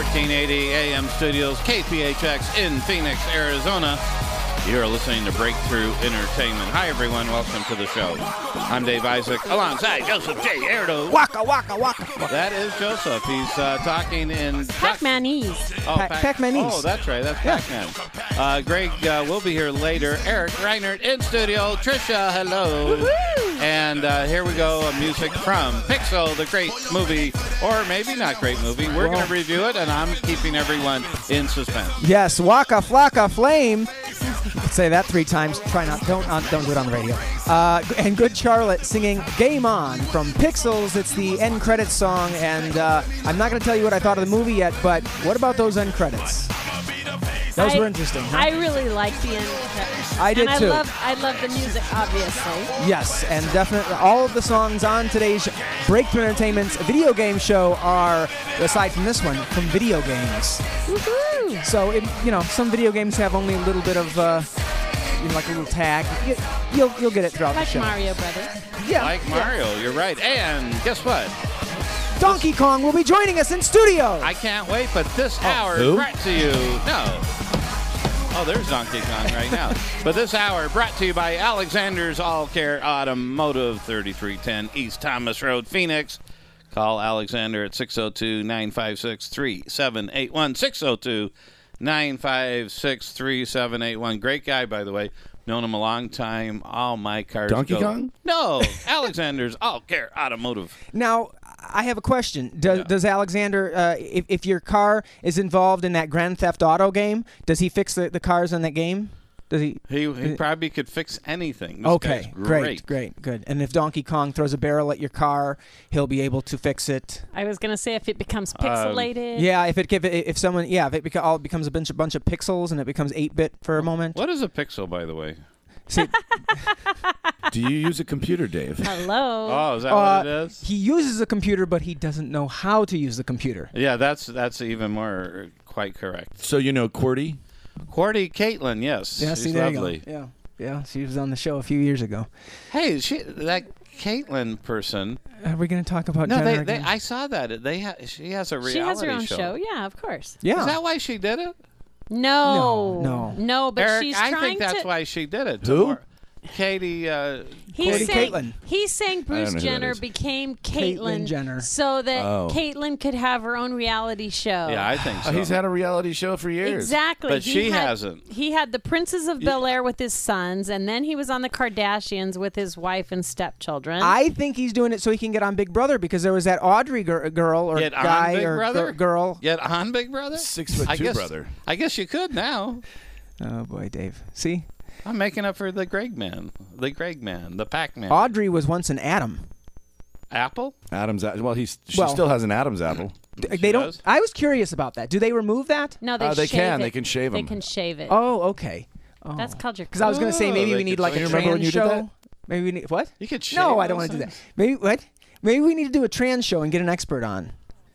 1480 AM Studios, KPHX in Phoenix, Arizona. You're listening to Breakthrough Entertainment. Hi, everyone. Welcome to the show. I'm Dave Isaac, alongside Joseph J. Erdo. Waka, waka, waka. That is Joseph. He's talking in... Pac-Manese. Oh, Pac-Manese. Oh, that's right. That's Pac-Man. Greg will be here later. Eric Reinert in studio. Trisha, hello. Woohoo! And here we go, music from Pixel, the great movie, or maybe not great movie. We're going to review it, and I'm keeping everyone in suspense. Yes, Waka Flocka Flame. Say that 3 times. Try not. Don't do it on the radio. And Good Charlotte singing "Game On" from Pixels. It's the end credits song, and I'm not going to tell you what I thought of the movie yet. But what about those end credits? Those were interesting. Huh? I really liked the end credits. I did too. I love the music, obviously. Yes, and definitely all of the songs on today's Breakthrough Entertainment's video game show are, aside from this one, from video games. Woohoo! So, some video games have only a little bit of, like a little tag. You'll get it throughout Like the show. Mario Brothers. Yeah. Like Mario, you're right. And guess what? Donkey Kong will be joining us in studio. I can't wait, but this hour brought to you... No. Oh, there's Donkey Kong right now. But this hour brought to you by Alexander's All Care Automotive, 3310 East Thomas Road, Phoenix. Call Alexander at 602-956-3781. 602-956-3781. Great guy, by the way. Known him a long time. All my cars Donkey go. Kong? No, Alexander's All Care Automotive. Now, I have a question. Does Alexander, if your car is involved in that Grand Theft Auto game, does he fix the cars in that game? Does he? He probably could fix anything. This Okay, guy's great, good. And if Donkey Kong throws a barrel at your car, he'll be able to fix it. I was gonna say if it becomes pixelated. Yeah, if it all becomes a bunch of pixels and it becomes 8-bit for a moment. What is a pixel, by the way? See, Do you use a computer, Dave? Hello. Oh, is that what it is? he uses a computer, but he doesn't know how to use the computer. Yeah, that's even more quite correct. So you know QWERTY? QWERTY Caitlin, yes. Yeah, She's see, there lovely. you go. Yeah, she was on the show a few years ago. Hey, that Caitlin person. Are we going to talk about No, Jenner they again? I saw that. She has a reality show. She has her own show. Yeah, of course. Yeah. Is that why she did it? No. But Eric, she's I trying think that's to. why she did it. Who? Katie. He's saying, Caitlyn. he's saying Bruce know who that Jenner is. became Caitlyn Caitlyn Jenner. so that Oh. Caitlyn could have her own reality show. Yeah, I think so. He's had a reality show for years. Exactly. But she hasn't. He had the Princes of Bel-Air with his sons, and then he was on the Kardashians with his wife and stepchildren. I think he's doing it so he can get on Big Brother because there was that Audrey girl or Get on guy Big or Brother? Girl. Yet on Big Brother? 6'2" brother. I guess you could now. Oh, boy, Dave. See? I'm making up for the Greg Man, the Pac-Man. Audrey was once an Adam. Apple? Adam's well, she Well- still has an Adam's apple. They don't. does? I was curious about that. Do they remove that? no, they They shave can. it. They can shave They them. can shave it. Oh, okay. Oh. That's called your. Because I was going to say maybe Oh, we they need could like a shave it. Remember when trans you did show. that? Maybe we need what? You could shave No, I don't those want to do that. things? Maybe what? Maybe we need to do a trans show and get an expert on.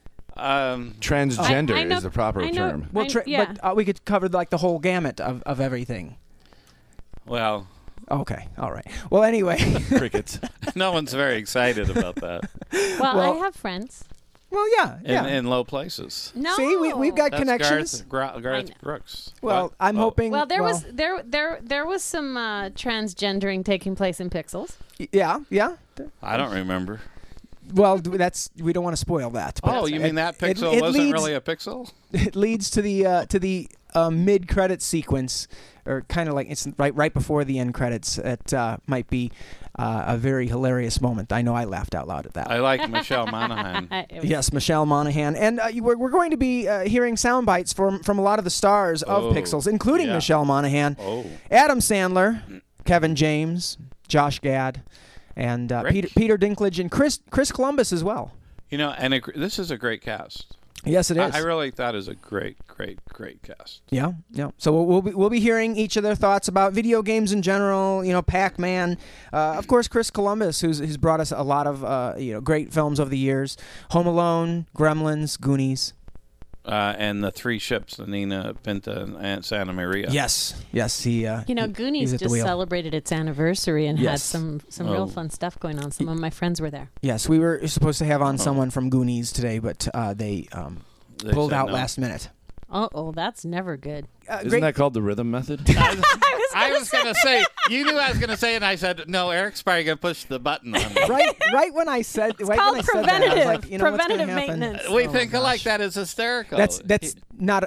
Transgender I know- is the proper I know- term. Well, yeah. but we could cover like the whole gamut of everything. Well, Okay, all right. Well, anyway. Crickets. no one's very excited about that Well, I have friends. Well, yeah. in low places. No. See, we've got That's connections. Garth Brooks. Well, What? I'm hoping. Well, there was some transgendering taking place in Pixels. Yeah. I don't remember. Well, we don't want to spoil that. but Oh, you mean that pixel it wasn't leads- really a pixel? It leads to the mid-credit sequence, or kind of like it's right before the end credits. It might be a very hilarious moment. I know I laughed out loud at that. I like Michelle Monaghan. Yes, Michelle Monaghan, and we're going to be hearing sound bites from a lot of the stars of Oh, Pixels, including yeah. Michelle Monaghan, Oh. Adam Sandler, Kevin James, Josh Gad, and Peter Dinklage and Chris Columbus as well. You know, and this is a great cast. Yes, it is. I really thought it was a great cast. Yeah. So we'll be hearing each of their thoughts about video games in general. You know, Pac-Man, of course, Chris Columbus, who's brought us a lot of great films over the years: Home Alone, Gremlins, Goonies. And the three ships, the Nina, Pinta, and Aunt Santa Maria. Yes. He. Goonies he's at the just wheel. celebrated its anniversary and had Yes. some real fun stuff going on. Some of my friends were there. Yes, we were supposed to have on someone from Goonies today, but they They pulled said out no. last minute. Oh, that's never good. Isn't that called the rhythm method? I was going to say, you knew I was going to say it, and I said, no, Eric's probably going to push the button on me. right when I said, It's called that, I preventative. was like, you know what's gonna Preventative happen? maintenance. We Oh, think my like gosh. that is hysterical. That's not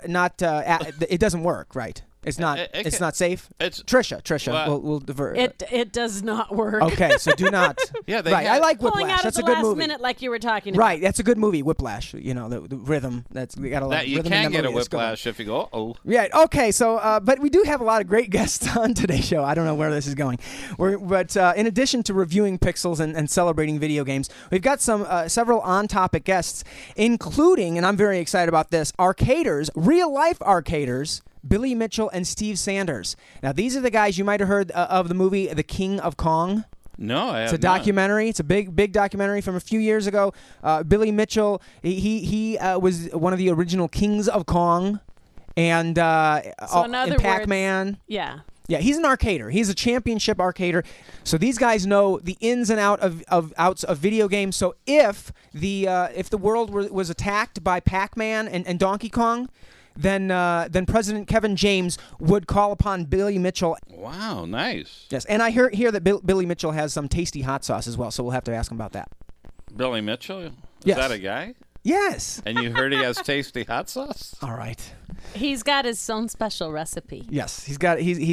it doesn't work, right? It's not. It's not safe. It's Trisha. What? We'll divert. It does not work. Okay, so do not. Yeah, they right. I had- like Pulling Whiplash. out at That's the a good last movie. minute, like you were talking about. Right, that's a good movie. Whiplash. You know the rhythm. That's we got a lot. that of you rhythm can in that get a movie. It's good. whiplash if you go, oh. Yeah. Okay. So, but we do have a lot of great guests on today's show. I don't know where this is going. But in addition to reviewing Pixels and celebrating video games, we've got some several on-topic guests, including, and I'm very excited about this, arcaders, real-life arcaders. Billy Mitchell and Steve Sanders. Now, these are the guys you might have heard of the movie The King of Kong. No, I have It's a documentary. It's a big documentary from a few years ago. Billy Mitchell, he was one of the original Kings of Kong, and in other Pac-Man. Yeah. Yeah, he's an arcader. He's a championship arcader. So these guys know the ins and outs of video games. So if the world was attacked by Pac-Man and Donkey Kong, then President Kevin James would call upon Billy Mitchell. Wow, nice. Yes, and I hear that Billy Mitchell has some tasty hot sauce as well, so we'll have to ask him about that. Billy Mitchell? Is Yes. that a guy? Yes. And you heard he has tasty hot sauce? All right. He's got his own special recipe. Yes, he's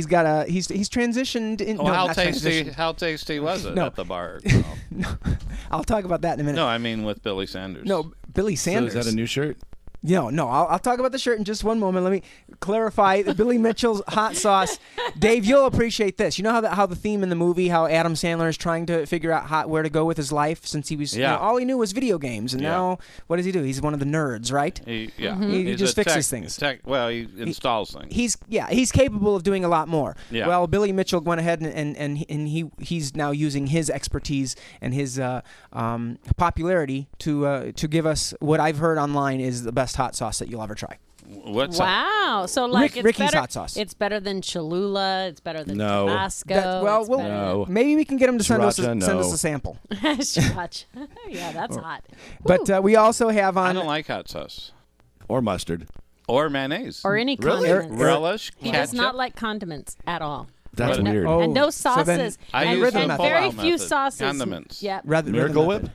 transitioned in. Oh, no, how not tasty? transitioned. How tasty was it No. at the bar? No, I'll talk about that in a minute. No, I mean with Billy Sanders. No, Billy So Sanders. is that a new shirt? No. I'll talk about the shirt in just one moment. Let me clarify the Billy Mitchell's hot sauce. Dave, you'll appreciate this. You know how the theme in the movie, how Adam Sandler is trying to figure out where to go with his life since he was all he knew was video games, and now what does he do? He's one of the nerds, right? He He He's just a fixes things. He installs things. He's capable of doing a lot more. Yeah. Well, Billy Mitchell went ahead and he's now using his expertise and his popularity to give us what I've heard online is the best hot sauce that you'll ever try. What's up? Wow. So like it's Ricky's better, hot sauce. It's better than Cholula. It's better than No. Tabasco. Well, No. maybe we can get him to send us Sriracha, a no. sample. Sriracha. Yeah, that's hot. But we also have I on. don't like hot sauce. Or mustard? Or mayonnaise. Or any Really? condiments. Relish, He ketchup. does not like condiments at all. That's But- weird. Oh, And no so then- sauces. I and, use the and pull-out very few method. sauces. Condiments. Yep. Miracle Whip?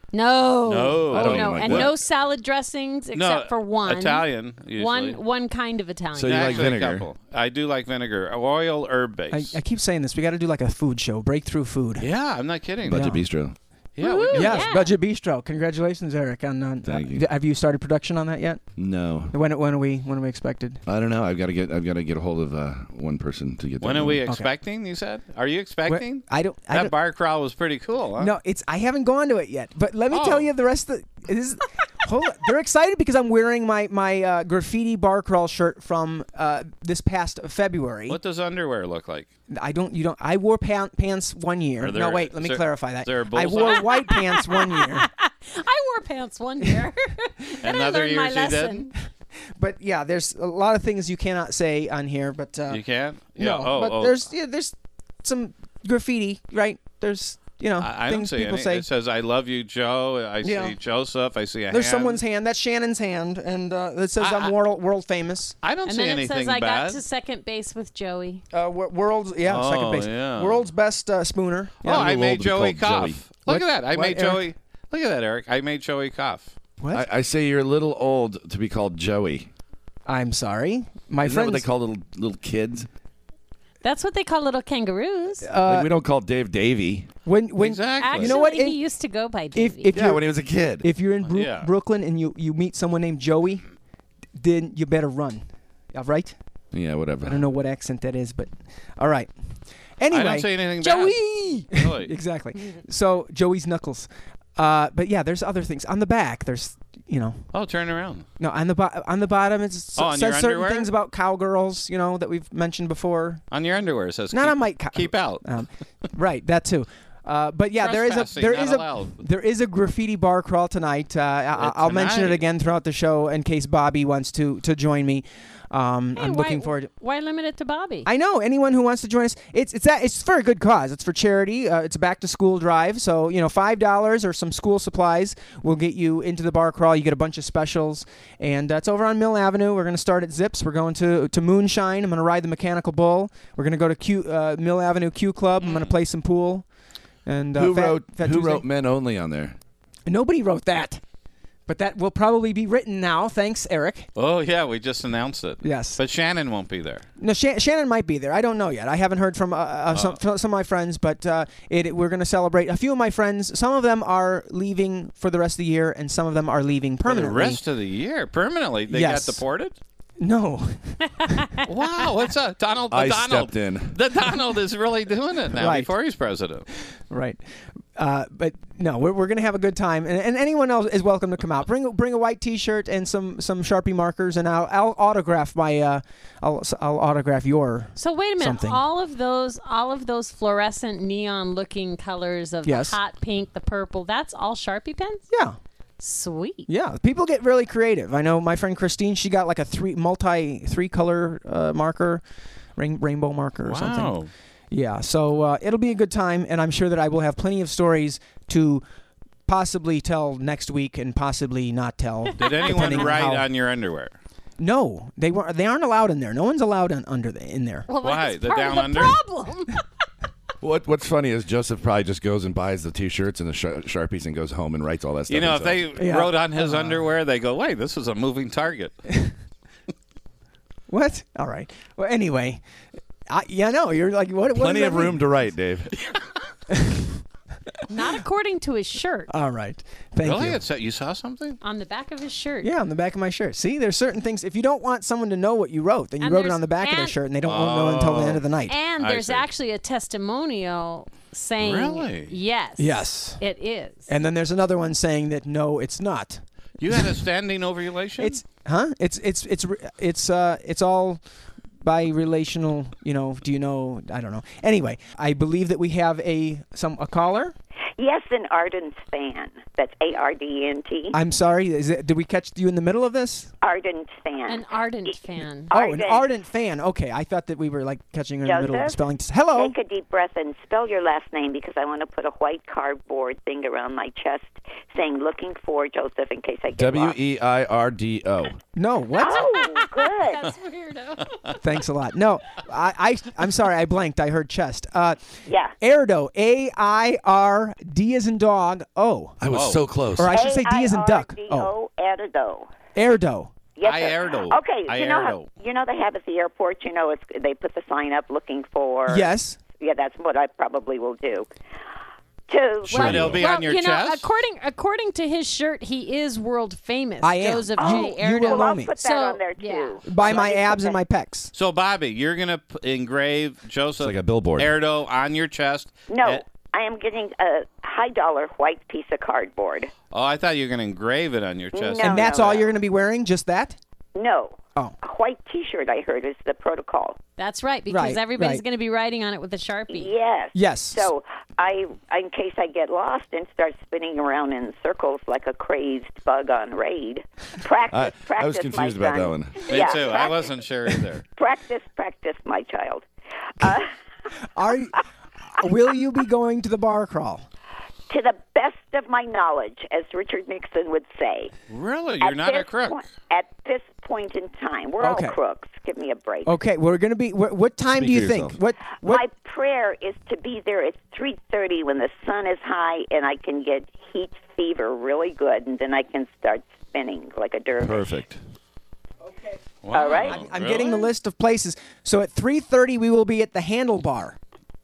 No. No. I don't no. even like And that. no salad dressings except No, for one. Italian, usually. One kind of Italian. So you like Actually, a vinegar? couple. I do like vinegar. Oil, herb base. I keep saying this. We got to do like a food show, breakthrough food. Yeah, I'm not kidding. Budget Yeah. Bistro. Yeah, Woo! we Yes, Yeah. Budget Bistro. Congratulations, Eric. Thank you. Have you started production on that yet? No. When are we expected? I don't know. I've got to get a hold of one person to get that When are done. we expecting, you said? Are you expecting? I don't. That bar crawl was pretty cool, huh? No, I haven't gone to it yet. But let me Oh. tell you the rest of it is. Hold on. They're excited because I'm wearing my graffiti bar crawl shirt from this past February. What does underwear look like? You don't. I wore pants one year. Are there- No, wait. Let me is there- clarify that. is there a I bullseye? wore white pants one year. I wore pants one year. Then And I other learned my years you lesson. didn't? But yeah, there's a lot of things you cannot say on here. But You can't? no. Yeah. but there's some graffiti, right? There's I don't things see people any. say. It says, I love you, Joe. I Yeah. see Joseph. I see a There's hand. someone's hand. That's Shannon's hand, and it says I'm world famous. I don't And see then it anything says I bad. got to second base with Joey. World's second Oh, base. yeah. World's best spooner. Oh, I little made old to be Joey called cough. Joey. Look What? at that. I What, made Eric? Joey. Look at that, Eric. I made Joey cough. What? I say you're a little old to be called Joey. I'm sorry. My Isn't that what friends. they call little kids? That's what they call little kangaroos. Like we don't call Dave Davy. when Exactly. Actually, you know what? he used to go by if Davey. if Yeah, you're when he was a kid. if you're in Yeah. Brooklyn and you meet someone named Joey, then you better run. All right. Yeah, whatever. I don't know what accent that is, but all right. Anyway, I don't say anything Joey. bad. Really? Exactly. So Joey's knuckles. But yeah, there's other things on the back. There's Oh, turn around. no on the bottom. It on says your certain underwear? things about cowgirls. That we've mentioned before. On your underwear it says Not keep, on my keep out. Right, that too. But yeah, Trespassing, not allowed. there is a graffiti bar crawl tonight. I'll mention it again throughout the show in case Bobby wants to join me. I'm looking forward. Why limit it to Bobby? I know anyone who wants to join us. It's for a good cause. It's for charity. It's a back to school drive. So $5 or some school supplies will get you into the bar crawl. You get a bunch of specials, and it's over on Mill Avenue. We're going to start at Zips. We're going to Moonshine. I'm going to ride the Mechanical Bull. We're going to go to Mill Avenue Q Club. I'm going to play some pool. And who wrote Men Only on there? Nobody wrote that. But that will probably be written now. Thanks, Eric. Oh, yeah, we just announced it. Yes. But Shannon won't be there. No, Shannon might be there. I don't know yet. I haven't heard from some of my friends, but we're going to celebrate. A few of my friends, some of them are leaving for the rest of the year, and some of them are leaving permanently. For the rest of the year? Permanently? They got deported? No. Wow, what's up? Donald stepped in. The Donald is really doing it now before he's president. Right. But no, we're going to have a good time, and anyone else is welcome to come out. Bring a white T-shirt and some Sharpie markers, and I'll autograph I'll autograph your. So wait a minute, something. all of those fluorescent neon-looking colors of the hot pink, the purple, that's all Sharpie pens? Yeah. Sweet. Yeah, people get really creative. I know my friend Christine, she got like a three-color marker, rainbow marker or something. Yeah, so it'll be a good time, and I'm sure that I will have plenty of stories to possibly tell next week and possibly not tell. Did anyone write on your underwear? No, they aren't allowed in there. No one's allowed in there. Well, why? That's part of the problem. What's funny is Joseph probably just goes and buys the T-shirts and the Sharpies and goes home and writes all that stuff. If they wrote on his underwear, they go, wait, this is a moving target. What? All right. Well, anyway, you're like, what? Plenty of room to write, Dave. Not according to his shirt. All right. Thank you. Really? You saw something? On the back of his shirt. Yeah, on the back of my shirt. See, there's certain things. If you don't want someone to know what you wrote, then you wrote it on the back of their shirt, and they don't know until the end of the night. And there's actually a testimonial saying, really? Yes, it is. And then there's another one saying that no, it's not. You had a standing ovulation? It's all by relational, do you know? I don't know. Anyway, I believe that we have a caller. Yes, an ardent fan. That's ARDNT. I'm sorry. Did we catch you in the middle of this? Ardent fan. An ardent fan. An ardent fan. Okay, I thought that we were touching her in the middle of the spelling. Hello. Take a deep breath and spell your last name because I want to put a white cardboard thing around my chest saying "looking for Joseph" in case I get lost. WEIRDO. No, what? Oh, good. That's weirdo. Thanks a lot. No, I'm sorry. I blanked. I heard chest. Yeah. Airdo. AIRD as in dog. O. I was so close. Or I should say D as in duck. Oh. Airdo. Airdo. Yes, Airdo. Okay. You know they have at the airport. They put the sign up looking for. Yes. Yeah, that's what I probably will do. Sure, it'll be on your chest. According to his shirt, he is world famous. I am. Joseph J. Airdo. You will know me. I'll put that on there too. By my abs and my pecs. So, Bobby, you're going to engrave Joseph like a billboard. Airdo on your chest. No, I am getting a high-dollar white piece of cardboard. Oh, I thought you were going to engrave it on your chest. No, and that's all you're going to be wearing? Just that? No. Oh. A white T-shirt, I heard, is the protocol. That's right, because everybody's going to be writing on it with a Sharpie. Yes. So in case I get lost and start spinning around in circles like a crazed bug on raid, practice, I was confused about that one. Me too. I wasn't sure either. Practice, my child. Will you be going to the bar crawl? To the best of my knowledge, as Richard Nixon would say. Really? You're not a crook? At this point in time. We're all crooks. Give me a break. Okay, we're going to be... What time do you think? What? My prayer is to be there at 3:30 when the sun is high and I can get heat fever really good, and then I can start spinning like a dervish. Perfect. Okay. Wow. All right. I'm getting the list of places. So at 3:30, we will be at the Handlebar.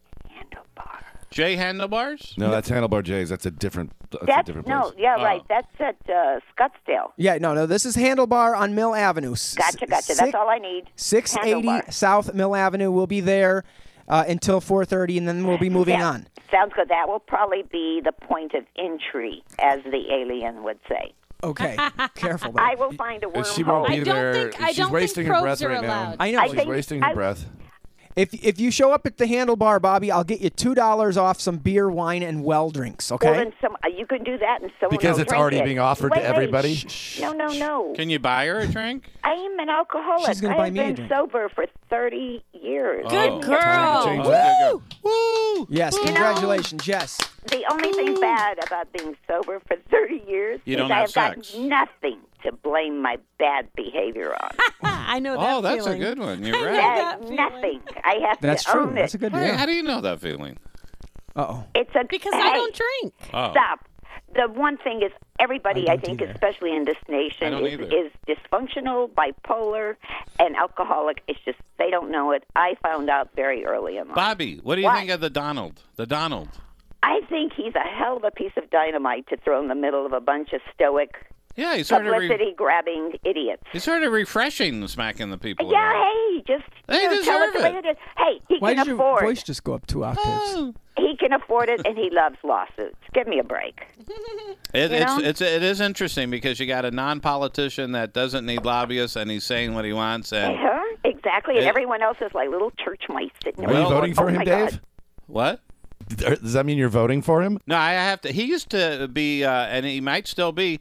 J Handlebars? No, that's Handlebar J's. That's a different place. Right. That's at Scottsdale. Yeah, no. This is Handlebar on Mill Avenue. Gotcha. That's all I need. 680 Handlebar. South Mill Avenue. We'll be there until 4:30, and then we'll be moving on. Sounds good. That will probably be the point of entry, as the alien would say. Okay, careful there. I will find a wormhole. She won't be there. I She's don't wasting think her probes breath are right now. allowed. I know. She's wasting her breath. If you show up at the Handlebar, Bobby, I'll get you $2 off some beer, wine, and well drinks. Okay. Well, then you can do that, and someone Because will it's drink already it. being offered Wait, to everybody. No. Can you buy her a drink? I am an alcoholic. She's gonna I buy have me a been drink. sober for 30 years. Good Oh. girl. Change Oh, that. good girl. Woo! Yes, congratulations, yes. The only thing bad about being sober for 30 years You is don't I have have sex. got nothing to blame my bad behavior on. I know that Oh, that's feeling. a good one. You're I know right. that feeling. Nothing. I have That's to true. own That's a it. good Hey, deal. how do you know that feeling? Uh-oh. It's a Because hey, I don't drink. Oh. Stop. The one thing is everybody, I I don't think, either. especially in this I nation, don't either. is dysfunctional, bipolar, and alcoholic. It's just they don't know it. I found out very early in life. Bobby, what do you What? think of the Donald? The Donald. I think he's a hell of a piece of dynamite to throw in the middle of a bunch of stoic, Yeah, he's sort of publicity-grabbing idiots. he's sort of refreshing, smacking the people. Yeah, around. hey, just They tell deserve it the way it. it is. Hey, he Why can did your afford. voice just go up 2 octaves? Oh. He can afford it, and he loves lawsuits. Give me a break. It, You know? it is interesting because you got a non-politician that doesn't need lobbyists, and he's saying what he wants. And Uh-huh, exactly, and It- everyone else is like little church mice sitting Are you around voting going, for oh him, my Dave? God. what? Does that mean you're voting for him? No, I have to. He used to be, and he might still be,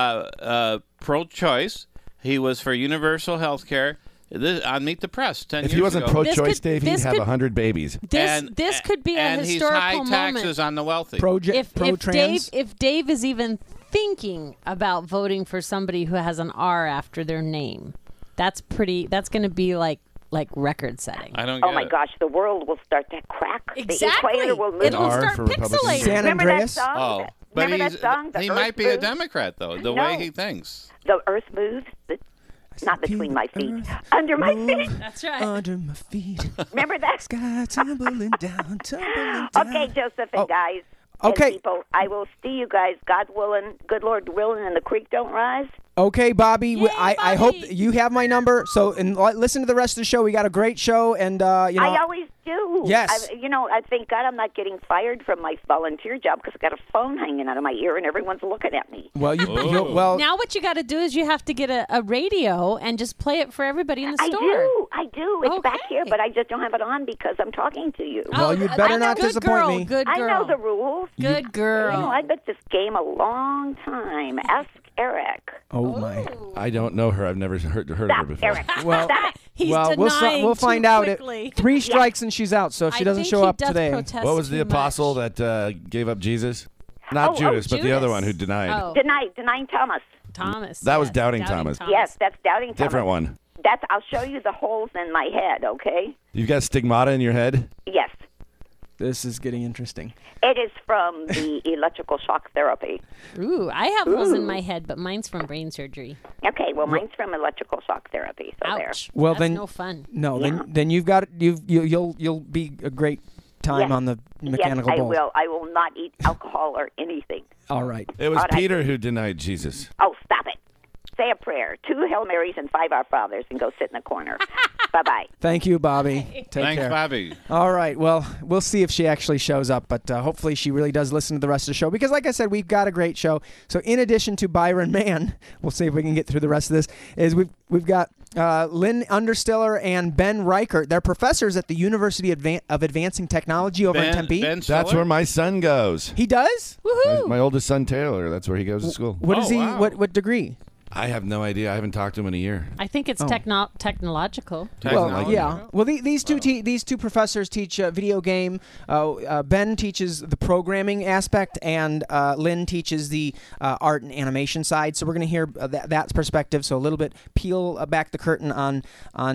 pro-choice. He was for universal health care. On Meet the Press 10 If years he wasn't ago. This pro-choice, could- Dave, he'd this have could- 100 babies. This could be a and historical he's high moment. taxes on the wealthy. If Dave is even thinking about voting for somebody who has an R after their name, that's going to be like record setting. I don't get Oh my it. gosh, the world will start to crack. Exactly. The equator will move. It'll R start for Republican. pixelating. San Remember Andreas? that song? Oh, but Remember that song? The he Earth might be a moves? Democrat, though, the No. way he thinks. The earth moves, not between my feet, under my feet. That's right. Under my feet. Remember that? Sky tumbling down, tumbling down. Okay, Joseph and guys. Okay. And people, I will see you guys, God willing, good Lord willing, and the creek don't rise. Okay, Bobby. Yay, I hope Bobby. you have my number. So, and listen to the rest of the show. We got a great show, and you know. I always do. Yes. I thank God I'm not getting fired from my volunteer job because I got a phone hanging out of my ear and everyone's looking at me. Well, Oh. well. Now what you got to do is you have to get a radio and just play it for everybody in the store. I do. It's back here, Okay. but I just don't have it on because I'm talking to you. Well, you'd better I know. not Good disappoint girl, me. Good I girl. know the rules. Good girl. I've been at this game a long time. Ask Eric. Oh my. I don't know her. I've never heard of her Stop, before. Eric. Well, Stop it. He's well, denying we'll too find out. quickly. 3 strikes and she's out. So if she I doesn't think show he up does today, protest What was the too apostle much. that gave up Jesus? Not Judas, but the other Judas. one who denied. Oh, Denying Thomas. Thomas. That was yes, Doubting Thomas. Yes, that's doubting Thomas. Different one. I'll show you the holes in my head, okay? You've got stigmata in your head? Yes. this is getting interesting. It is from the electrical shock therapy. Ooh, I have those in my head, but mine's from brain surgery. Okay, well, mine's from electrical shock therapy. So there. Ouch. Well, That's then no fun. No, Yeah. then you've got you'll be a great time Yes. on the mechanical yes, I bull. will. I will not eat alcohol or anything. All right. It was All right. Peter who denied Jesus. Oh, stop it. Say a prayer, 2 Hail Marys and 5 Our Fathers, and go sit in the corner. Bye-bye. Thank you, Bobby. Take Thanks, care. Bobby. All right. Well, we'll see if she actually shows up, but hopefully she really does listen to the rest of the show because, like I said, we've got a great show. So, in addition to Byron Mann, we'll see if we can get through the rest of this. We've got Lynn Understiller and Ben Reichert. They're professors at the University of Advancing Technology over in Tempe. Ben That's Stiller? where my son goes. He does? Woohoo! My oldest son, Taylor. That's where he goes to school. What is Oh, he? wow. What degree? I have no idea. I haven't talked to him in a year. I think it's technological. Well, Technology. yeah. Well, these two professors teach video game. Ben teaches the programming aspect, and Lynn teaches the art and animation side. So we're going to hear that perspective. So a little bit peel back the curtain on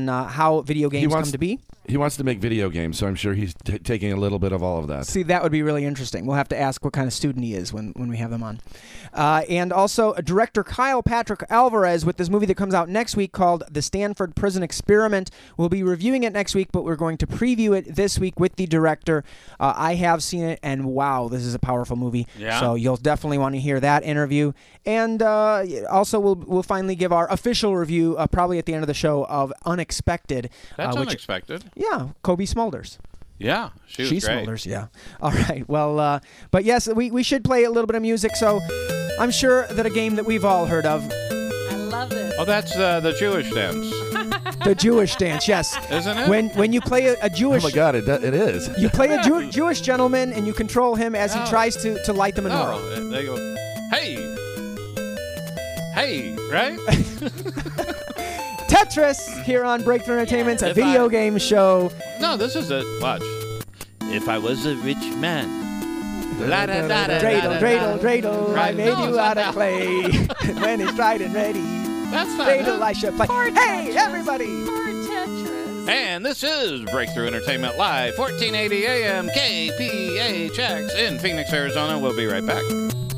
how video games come to be. He wants to make video games, so I'm sure he's taking a little bit of all of that. See, that would be really interesting. We'll have to ask what kind of student he is when we have him on. And also, director Kyle Patrick Alvarez with this movie that comes out next week called The Stanford Prison Experiment. We'll be reviewing it next week, but we're going to preview it this week with the director. I have seen it, and wow, this is a powerful movie. Yeah. So you'll definitely want to hear that interview. And also, we'll finally give our official review, probably at the end of the show, of Unexpected. That's which, unexpected. Yeah, Kobe Smulders. Yeah, she was She great. Smulders, yeah. All right. Well, but yes, we should play a little bit of music. So I'm sure that a game that we've all heard of. I love this. Oh, that's the Jewish dance. The Jewish dance, yes. Isn't it? When you play a Jewish... Oh, my God, it is. You play a Jewish gentleman, and you control him as he tries to light the menorah. Oh, they go, hey, right? Tetris here on Breakthrough Entertainment, a video game show. No, this is it. Watch. If I was a rich man. Dreidel, dreidel, dreidel, I made you out of clay. When it's dried and ready, That's not dreidel I should play. Hey, everybody! Poor Tetris. And this is Breakthrough Entertainment Live, 1480 AM KPHX in Phoenix, Arizona. We'll be right back.